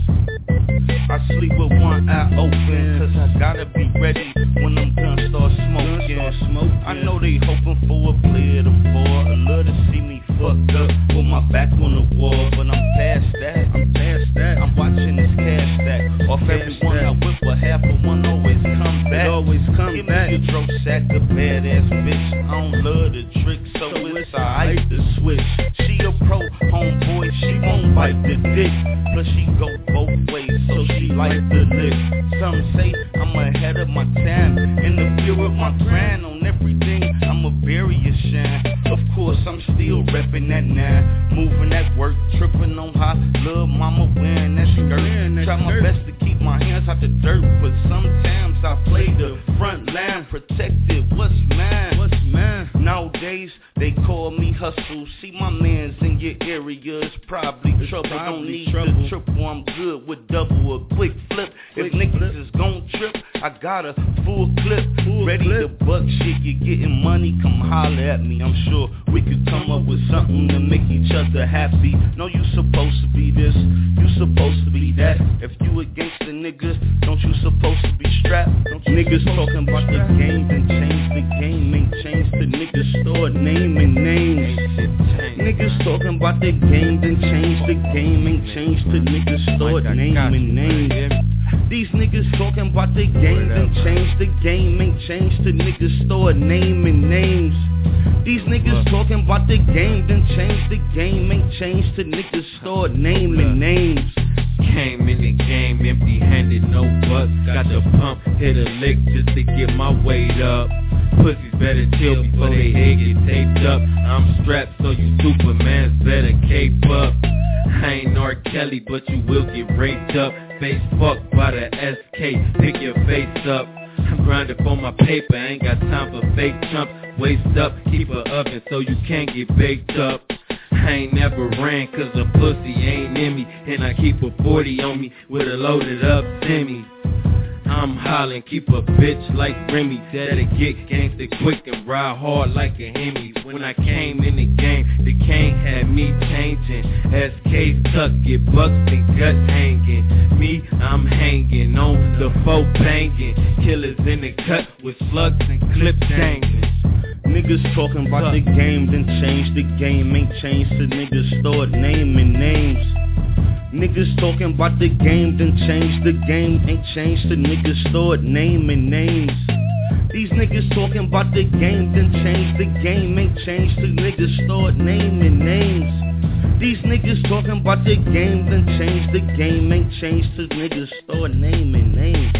I sleep with one eye open, cause I gotta be ready when them guns start smoking. I know they hoping for a player to fall, a love to see me fucked up with my back on the wall. But I'm past that, I'm past that. I'm watching this cash stack off everyone I whip, but half of one always come back. It always come Give back. Give me your throat sack, a badass bitch. I don't love the trick, so, so it's alright to switch. She a pro homeboy, she won't bite the dick. Plus she go both ways, so she like the lick. Some say I'm ahead of my time, in the fear of my grind on everything. I'ma bury a shine. Of course I'm still reppin' that nine, moving that work, tripping on how little mama wearing that skirt. Try my best to keep my hands out the dirt, but sometimes I play the front line, protected. What's mine? What's mine? Nowadays they call me hustle. See my man's in your area, it's probably it's trouble. Probably Don't need trouble. The triple, I'm good with double or quick flip. Quick if niggas flip. Is gon' trip, I got a full clip, full ready clip. To buck shit. You getting money? Come holler at me. I'm sure we could come up with something to make each other happy. No, you supposed to be this, you supposed to be that. If you a gangster nigga, don't you supposed to be strapped? Don't you niggas talking about the game, then change the game. Ain't changed the niggas start naming names. Niggas talking about the game, then change the game. Ain't changed the niggas start naming names. These niggas talking about the game, then change the game. Ain't changed the niggas start naming names. These niggas talking about the game, then change the game. Ain't changed the niggas start naming names. Came in the game empty-handed, no bucks. Got the pump, hit a lick just to get my weight up. Pussies better chill before they head get taped up. I'm strapped, so you Supermans better cape up. I ain't R. Kelly, but you will get raped up. Face fucked by the S K, pick your face up. I'm grinding for my paper, ain't got time for fake chumps. Waist up, keep a oven so you can't get baked up. I ain't never ran cause a pussy ain't in me, and I keep a forty on me with a loaded up semi. I'm hollering, keep a bitch like Remy. That'll get gangsta quick and ride hard like a Hemi. When I came in the game, the king had me changing. S K tuck, get bucks and gut hanging. Me, I'm hanging on the foe banging. Killers in the cut with slugs and clips dangling. Niggas talking about the game, then change the game. Ain't changed the niggas start naming names. Niggas talking about the game, then change the game. Ain't changed the niggas start naming names. These niggas talking about the game, then change the game. Ain't changed the niggas start naming names. These niggas talking about the game, then change the game. Ain't changed the niggas start naming names.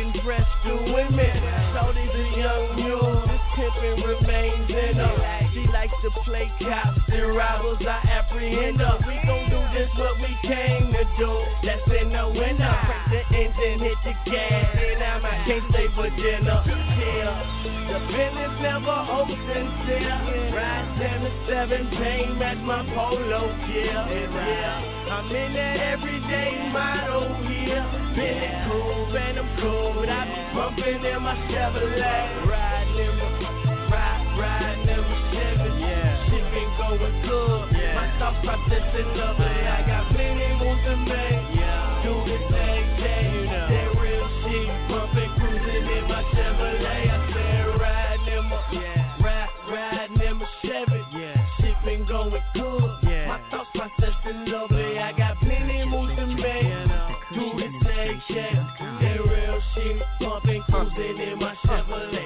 Shorty's a young mule, this pimpin' remains in her. She likes to play cops and robbers, I apprehend her. We gon' do this what we came to do. That's in the window. Crank the engine, hit the gas, and I might can't stay for dinner. Yeah, the business never holds sincere. Ride ten to seven, pain match my polo gear. Yeah, I'm in that everyday motto here. Feeling cool, and I'm cool. I be bumping in my Chevrolet, riding in my, ride, riding in my Chevy. Yeah, shit been going good. Yeah, my thought process is lovely. I got plenty moves to make. Yeah, do this thing, day, you know. That real shit, bumping, cruising in my Chevrolet. I said riding in my, yeah, ride, riding in my Chevy. Yeah, shit been going good. Yeah, my thought process is lovely. I got plenty moves to make. Do this thing, yeah, that real shit, bumping, cruising in my Chevrolet.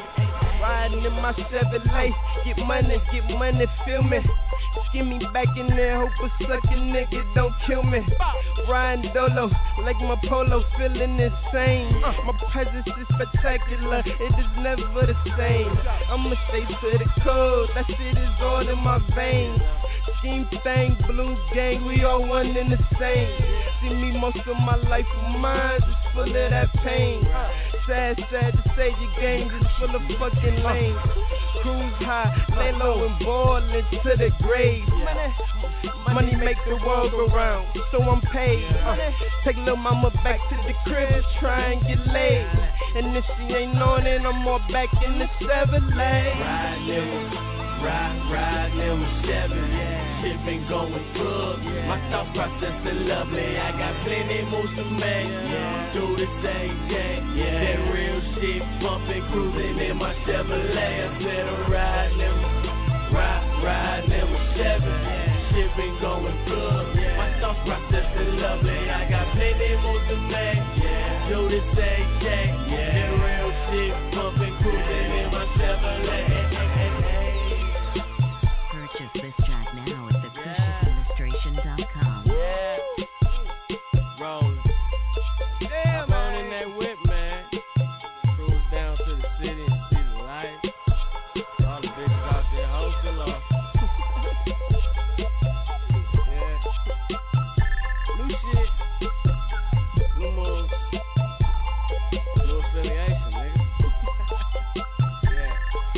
Riding in my Chevrolet, get money, get money, feel me. Get me back in there, hope a suckin' nigga don't kill me. Riding dolo, like my polo, feeling insane. My presence is spectacular, it is never the same. I'ma stay to the code, that shit is all in my veins. Scheme thing, blue gang, we all one and the same. See me most of my life, my mind is full of that pain. Sad, sad to say your game is full of fucking lanes. Cruise high, lay low and ball into the grave. Money, money make the world go round, so I'm paid. Uh, take lil' mama back to the crib, try and get laid. And if she ain't on it, I'm more back in the Chevrolet. Ride, nigga, ride, ride, nigga, Chevy. Shit been going good. My thought process is lovely. I got plenty moves to make. Yeah, do the same thing. Yeah, that real shit bumping, cruising in my Chevrolet. I said I'm riding them, ride, riding them Chevy. Shit been going good. My thought process is lovely. I got plenty moves to make. Yeah, do the same thing. Yeah, that real shit bumping, cruising in my Chevrolet. Purchase this track now at the kush administration dot com. Yeah. Rollin'. Damn, I'm on in that whip, man. Cruise down to the city and see the light. All the bitches out there, hoes galore. Yeah. New shit. New move. New affiliation, nigga. Yeah.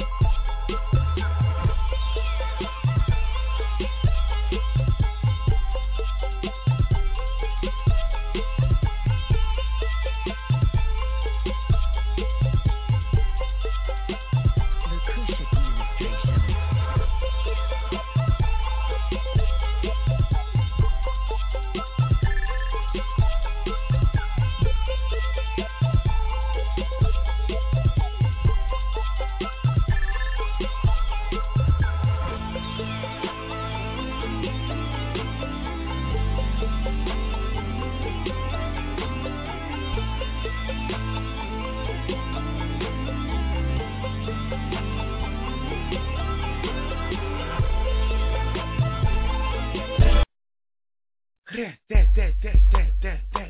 That, that, that, that, that, that, that.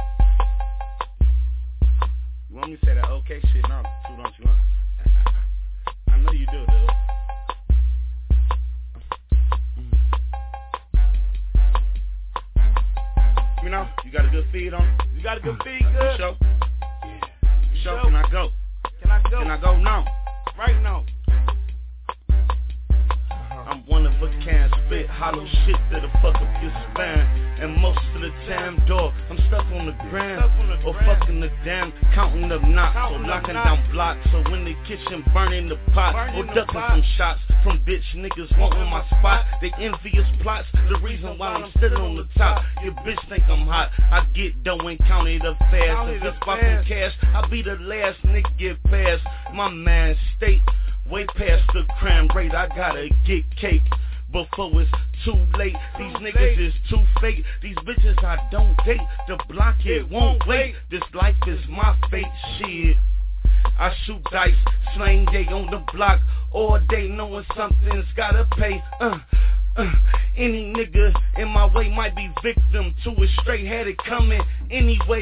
You want me to say that okay shit? No, too don't you want? I know you do, dude. You know, you got a good feed on? You got a good feed, good? You sure? Yeah. You sure? Can I go? Can I go? Can I go now? Right now. I'm one of a kind, spit hollow shit that'll fuck up your spine. And most of the time, dog, I'm stuck on the ground or fucking the dam, counting up knocks or locking down blocks. So when the kitchen burning the pot or ducking some shots from bitch niggas wanting my spot, they envious plots. The reason why I'm still on the top, your bitch think I'm hot. I get dough and count it up fast. If it's about some cash, I'll be the last nigga get past my man state. Way past the crime rate, I gotta get cake before it's too late. These niggas is too fake. These bitches I don't date. The block it won't wait. This life is my fate. Shit. I shoot dice, slang day on the block all day, knowing something's gotta pay. Uh, uh, any nigga in my way might be victim to it. Straight had it coming anyway.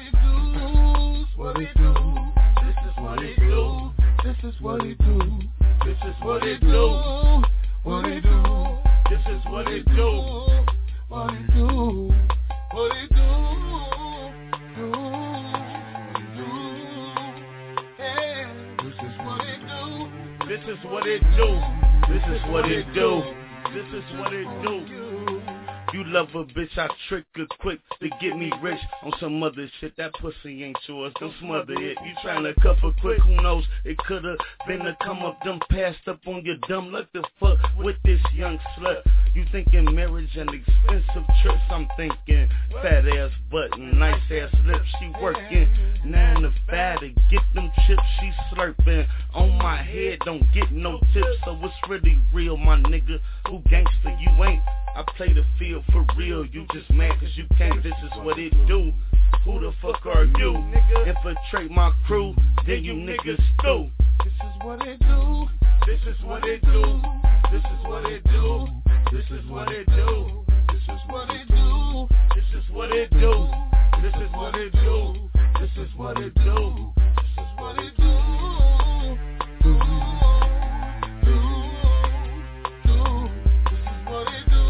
What it do? This is what it do. This is what it do. This is what it do. What it do. This is what it do. What it do. What it do. Do. Do. Yeah. This is what it do. This is what it do. This is what it do. This is what it do. You love a bitch, I trick her quick to get me rich on some other shit. That pussy ain't yours, don't smother it. You tryna cuff her quick, who knows? It could've been a come up, them passed up on your dumb luck to fuck with this young slut. You thinking marriage and expensive trips? I'm thinking fat ass butt and nice ass lips. She working nine to five to get them chips she slurping. On my head, don't get no tips, so it's really real, my nigga. Who gangster you ain't? I play the field for real, you just mad cause you can't, this is what it do. Who the fuck are you? Infiltrate my crew, then you niggas stew. This is what it do. This is what it do. This is what it do. This is what it do. This is what it do. This is what it do. This is what it do. This is what it do. This is what it do. Do. Do. Do. This is what it do.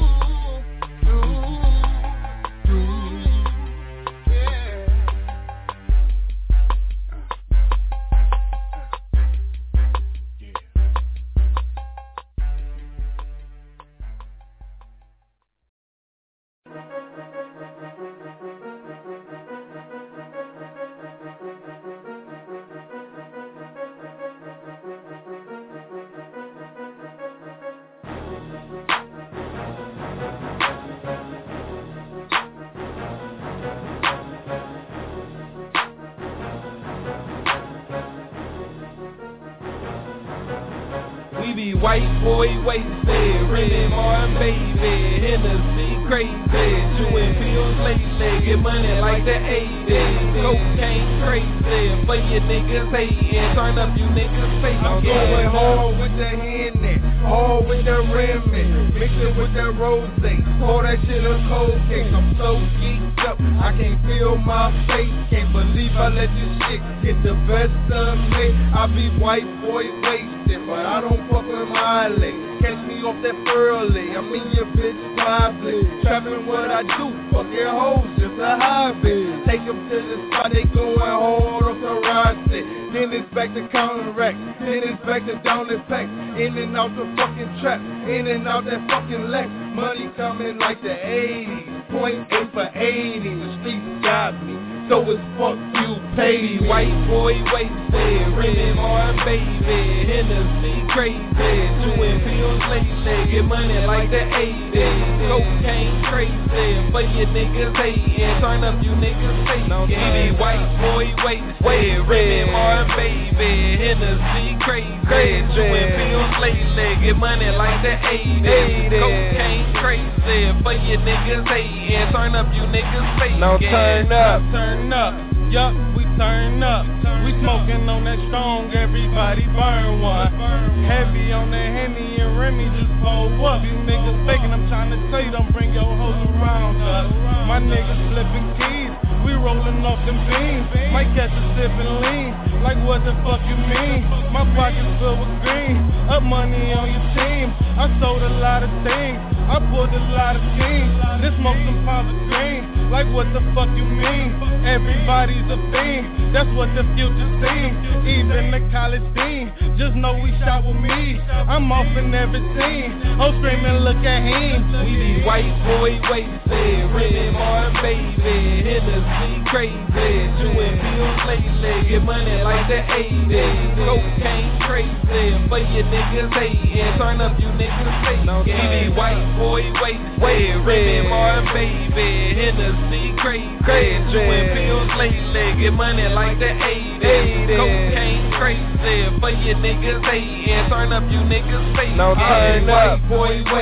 White boy wasted, Rennie Martin baby, Hennessy crazy, chewing pills lately, get money like the eighties, cocaine crazy, for your niggas hating, turn up you niggas face. I'm going hard with the Henny, hard with the Remy, mix it with the rose, pour that shit a cold case. I'm so geeked up, I can't feel my face, can't believe I let this shit get the best of me. I be white boy wasted, but I don't fuck with Miley. Catch me off that early, I'm in your bitch lively. Trapping what I do, fuck your hoes, just a hobby. Take them to the spot, they going hard off the roster. Then it's back to counteract, then it's back to down the pack. In and out the fucking trap, in and out that fucking lack. Money coming like the eighties, point eight for eighty. The streets got me, so it's fuck you, pay. White boy wasted, Rennie Martin baby, Hennessy crazy, chewing pills lately, get money like the eighties, cocaine crazy, for your niggas hating, turn up you niggas faking. White boy wasted, Rennie Martin baby, Hennessy crazy, chewing pills lately, get money like the eighties, cocaine crazy, for your niggas hating, turn up you niggas faking. Now turn up, turn up. Yup, we turn up. We smoking on that strong, everybody burn one. Heavy on that Henny and Remy, just pull up. You niggas faking, I'm trying to tell you, don't bring your hoes around us. My niggas flipping keys, we rolling off them beans. Might catch a sip and lean, like what the fuck you mean? My pockets filled with green, up money on your team. I sold a lot of things, I pulled a lot of teams. This smoke some powder green, like what the fuck you mean? Everybody's a fiend, that's what the future seems. Even the college dean, just know we shot with me. I'm off in every scene, oh screaming look at him. We be white boy wasted, Rennie Martin baby, Hennessy crazy, chewing pills lately, get money like the eighties, cocaine crazy, for your niggas hating, turn up you niggas faking. We be white boy wasted, Rennie Martin baby, Hennessy crazy, chewing pills lately, get money like the eighties, cocaine crazy, for your niggas hating, turn up you niggas faking. Now turn white up, boy wasted,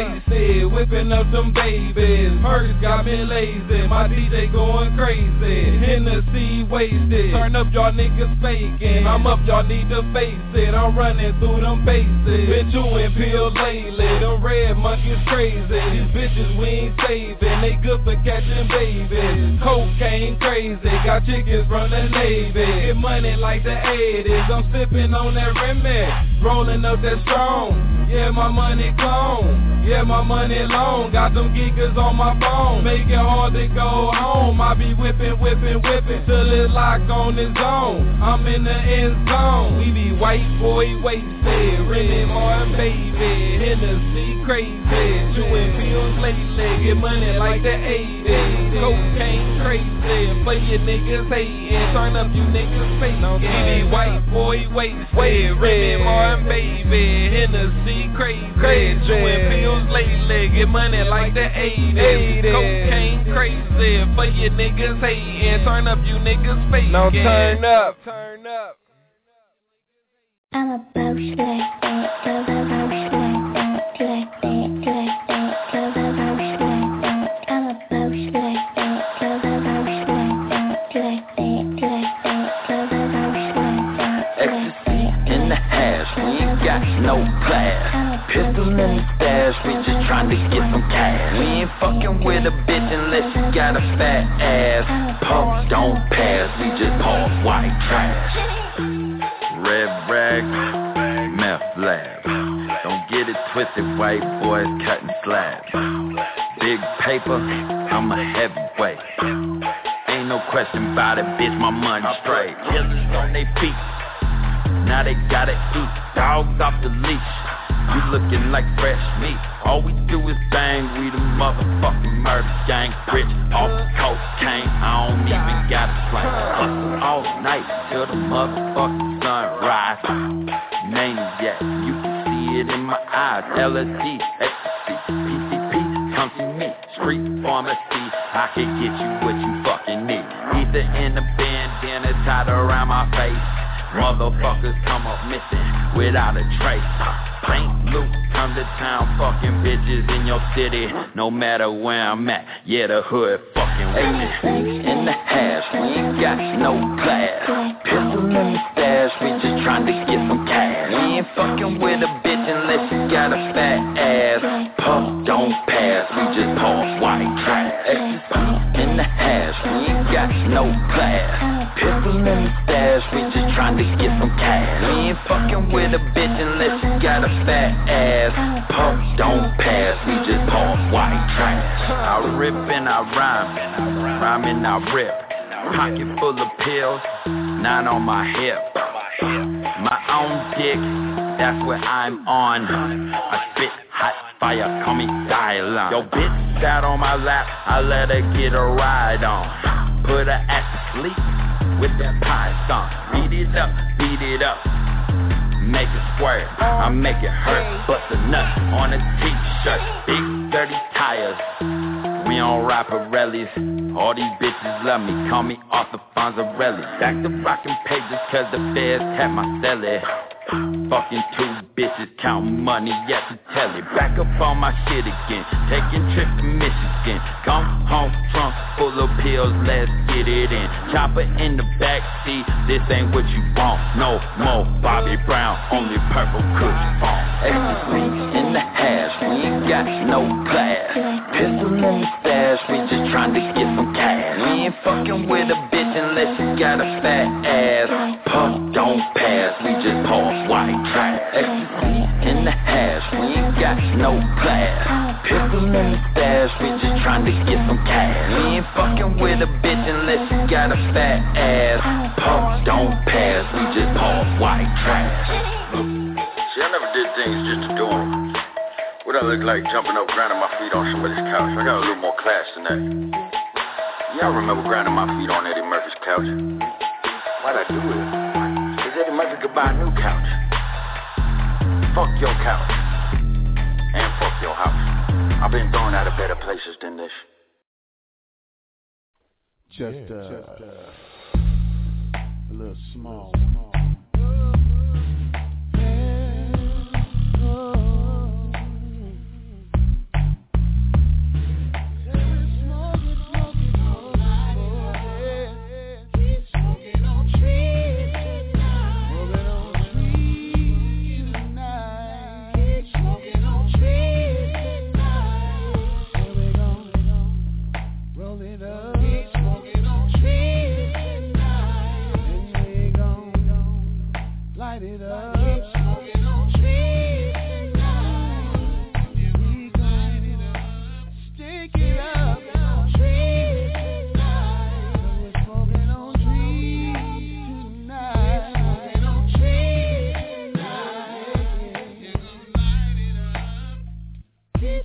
yeah, whipping up them babies. Perks got me lazy, my D J going crazy. Hennessy wasted, turn up y'all niggas faking. I'm up, y'all need to face it. I'm running through them bases. Been chewing pills lately, them red monkeys crazy. These bitches we ain't saving, they good for catching babies. Cocaine crazy, got chickens from the Navy. Get money like the eighties, I'm sipping on that Remy, rolling up that strong. Yeah, my money clone, yeah, my money long. Got them geekers on my phone, make it hard to go home. I be whipping, whipping, whipping, till it lock on its own. I'm in the end zone, we be white boy wasted, Rennie Martin baby, Hennessy crazy, chewing pills lately, get money like the eighties. Cocaine crazy, play your niggas hating, turn up you niggas faking. We be white boy wasted, Rennie Martin baby, Hennessy crazy, crazy, chewing pills lately, get money like the eighties. Cocaine crazy, for your niggas hating, turn up you niggas faking. No, turn up, turn up. I'm a boss like that, go go boss like that, like that, like that, go go boss like that. I'm a boss like that, go go boss like that, like that, like that, go go boss like that. Ecstasy in the hash, we ain't got no class. Pistol in the stash, we just trying to get some cash. We ain't fucking with a bitch unless she got a fat ass. Puff don't pass, we just puff white trash. Red rag, meth lab. Don't get it twisted, white boys cutting slabs. Big paper, I'm a heavyweight. Ain't no question about it, bitch, my money straight. Killers on they feet, now they gotta eat. Dogs off the leash, you looking like fresh meat. All we do is bang, we the motherfucking murder gang. Rich off cocaine, I don't even gotta slang. Hustle all night till the motherfucking sunrise. Maniac, you can see it in my eyes. L S D, ecstasy, P C P, come to me. Street pharmacy, I can get you what you fucking need. Either in a bandana tied around my face. Motherfuckers come up missing without a trace. Saint Luke, come to town, fucking bitches in your city. No matter where I'm at, yeah, the hood fucking with me. In the hash, we ain't got no class. Pistol in the stash, we just trying to get some cash. We ain't fucking with a bitch unless she got a fat ass. Puff don't pass, we just puff white trash. Ecstasy in the hash, we ain't got no class. Pistol in the stash, we just trying to get some cash. We ain't fucking with a bitch unless she got a fat ass. Puff don't pass, we just puff white trash. I rip and I rhyme, rhyme and I rip. Pocket full of pills, nine on my hip. My own dick, that's what I'm on. I spit hot fire, call me Dylon. Yo bitch sat on my lap, I let her get a ride on. Put her at the sleep with that python. Beat it up, beat it up, make it squirt, I make it hurt. Bust a nut on a t-shirt, big dirty tires. We on ride Pirellis, all these bitches love me, call me Arthur Fonzarelli. Back to rockin' pages cause the feds had my celly. Fucking two bitches counting money at the telly. Back up on my shit again, taking trips to Michigan. Come home, trunk full of pills, let's get it in. Chopper in the backseat, this ain't what you want. No more Bobby Brown, only purple kush phone. Ecstasy in the hash, we ain't got no class. Pistol in the stash, we just trying to get some cash. We ain't fucking with a bitch unless she got a fat ass. Puff don't pass, we just puff white trash. Ecstasy in the hash, we ain't got no class. Pistol in the stash, we just trying to get some cash. We ain't fucking with a bitch unless she got a fat ass. Puff don't pass, we just puff white trash. See, I never did things just to do them. What I look like jumping up, grinding my feet on somebody's couch. I got a little more class than that. Y'all remember grinding my feet on Eddie Murphy's couch? Why'd I do it? Cause Eddie Murphy could buy a new couch. Fuck your couch. And fuck your house. I've been thrown out of better places than this. Just, yeah, uh, just uh, a little small.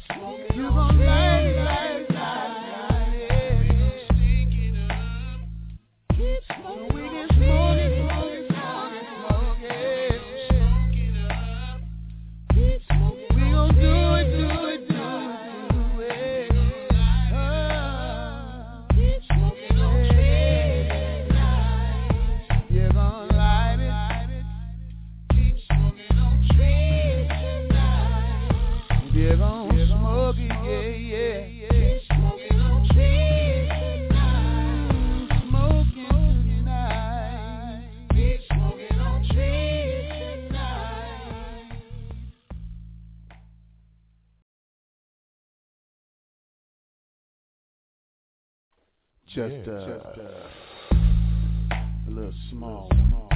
You gon' light it, light it, light it, yeah. Keep smoking, we can smoke it, smoke it, smoke it, smoke it. Keep smoking, we gon' do it, do it, do it, do it. Oh, keep smoking on trees tonight. You're gon' light it. Keep smoking on trees tonight. You're gon' smoke it, yeah, yeah, yeah. Keep smoking on trees tonight. Smoking tonight. Keep smoking on trees tonight. Just, Yeah, uh, just, uh, a little small.